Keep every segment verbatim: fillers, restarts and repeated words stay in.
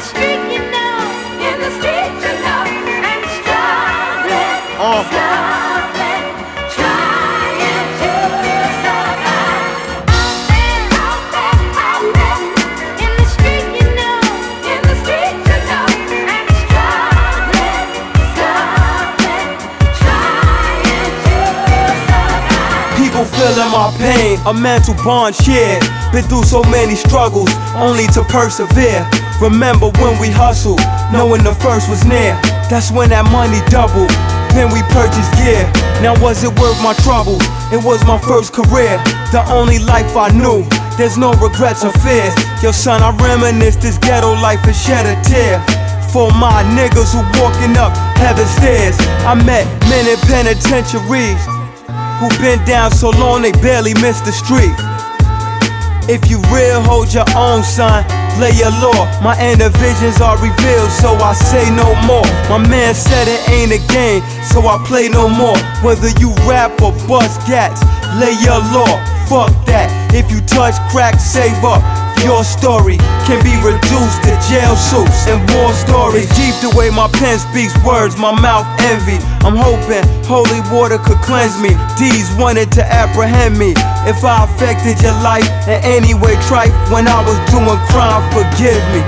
street, you know, in the street, you know, I'm struggling, uh. struggling, trying to survive. Out there, out there, out there, in the street, you know, in the street, you know, I'm struggling, struggling, trying to survive. People feeling my pain, a mental bond shared. Been through so many struggles, only to persevere. Remember when we hustled, knowing the first was near. That's when that money doubled, then we purchased gear. Now was it worth my trouble? It was my first career, the only life I knew. There's no regrets or fears. Yo son, I reminisce this ghetto life and shed a tear. For my niggas who walking up heaven's stairs. I met men in penitentiaries who been down so long they barely missed the street. If you real, hold your own, son, lay your law. My inner visions are revealed, so I say no more. My man said it ain't a game, so I play no more. Whether you rap or bust gats, lay your law, fuck that. If you touch crack, save up. Your story can be reduced to jail suits and war stories. It's deep the way my pen speaks words, my mouth envy. I'm hoping holy water could cleanse me. D's wanted to apprehend me. If I affected your life in any way, tripe, when I was doing crime, forgive me.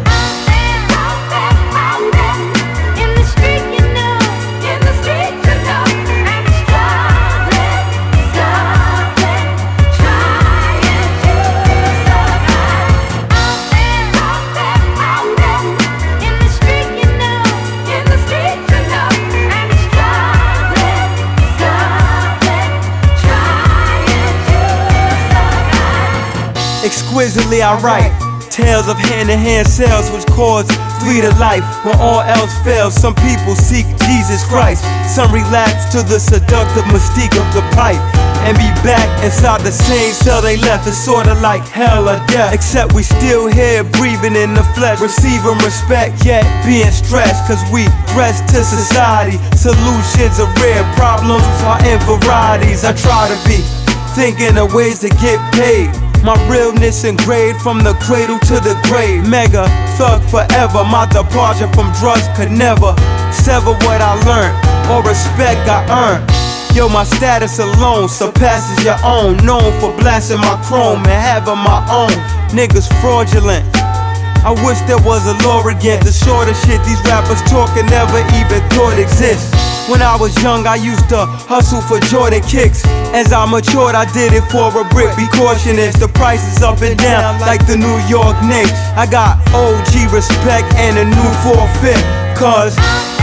Exquisitely I write tales of hand-to-hand sales which cause three to life. When all else fails, some people seek Jesus Christ. Some relapse to the seductive mystique of the pipe and be back inside the same cell they left. It's sorta like hell or death, except we still here breathing in the flesh, receiving respect yet being stressed. Cause we dress to society, solutions are rare, problems are in varieties. I try to be thinking of ways to get paid. My realness engraved from the cradle to the grave. Mega thug forever. My departure from drugs could never sever what I learned or respect I earned. Yo, my status alone surpasses your own. Known for blasting my chrome and having my own. Niggas fraudulent. I wish there was a law again. The shorter shit these rappers talking never even thought exists. When I was young, I used to hustle for Jordan kicks. As I matured, I did it for a brick. Be cautious, the price is up and down like the New York Knicks. I got O G respect and a new forfeit, cause